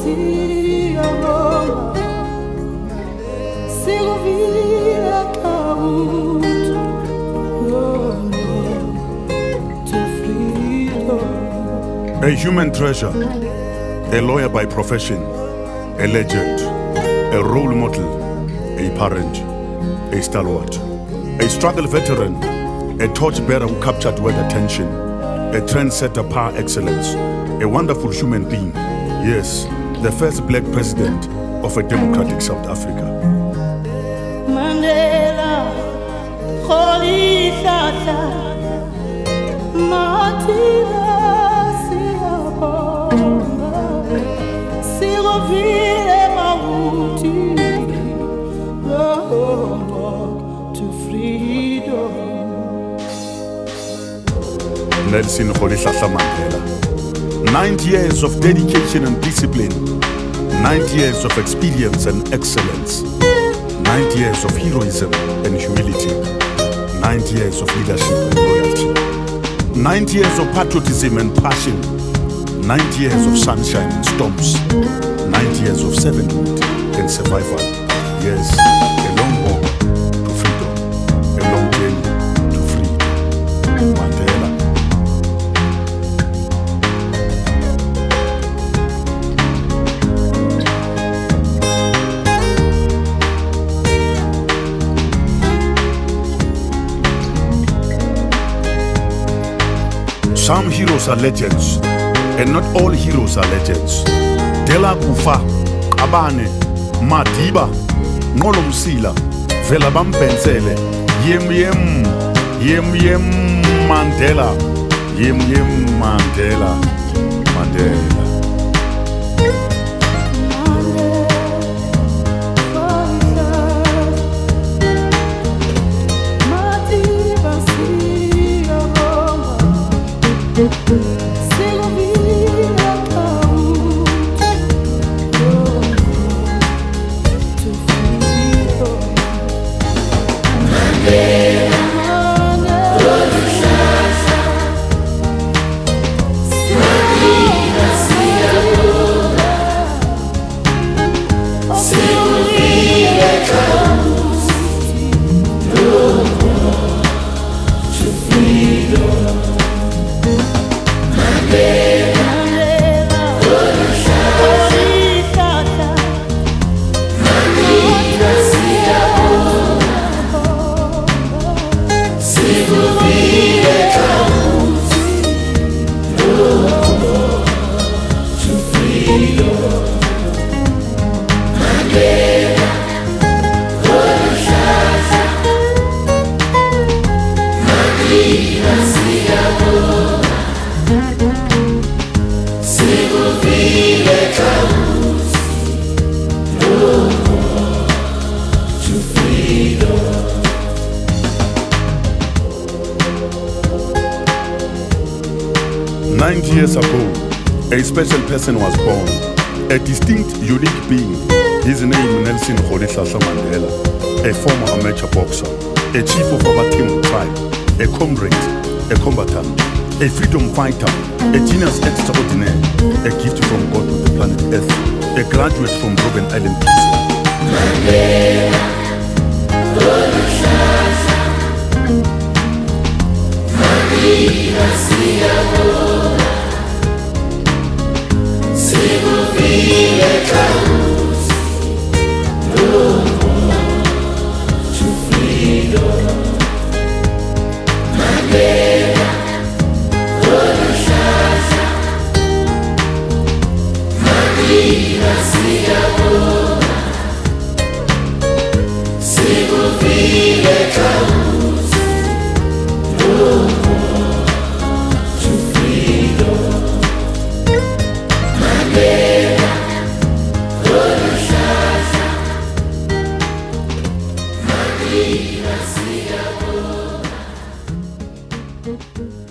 A human treasure, a lawyer by profession, a legend, a role model, a parent, a stalwart, a struggle veteran, a torchbearer who captured world attention, a trendsetter par excellence, a wonderful human being, yes, the first black president of a democratic South Africa. Mandela, Holy Tata, Matila, Sirovile Mauti, to freedom. Nelson Rolihlahla Mandela. 90 years of dedication and discipline, 90 years of experience and excellence, 90 years of heroism and humility, 90 years of leadership and loyalty, 90 years of patriotism and passion, 90 years of sunshine and storms, 90 years of servanthood and survival. Yes, a long walk to freedom, a long journey to freedom. Mandela. Some heroes are legends, and not all heroes are legends. Dela Kufa, Abane, Madiba, Nolomsila, Vela Bampensele, Yem Yem, Yem Yem Mandela, Yem Yem Mandela, Mandela. Years ago, a special person was born, a distinct, unique being. His name Nelson Rolihlahla Mandela, a former amateur boxer, a chief of Abatembu tribe, a comrade, a combatant, a freedom fighter, a genius extraordinaire, a gift from God of the planet Earth, a graduate from Robben Island Prison. Mandela, Rolihlahla, Mandela, Sigovile Kaus, no more to freedom. Mandela, Rolihlahla, Mandela, Sigovile Kaus, no more to freedom. Mandela, Rolihlahla, Mandela,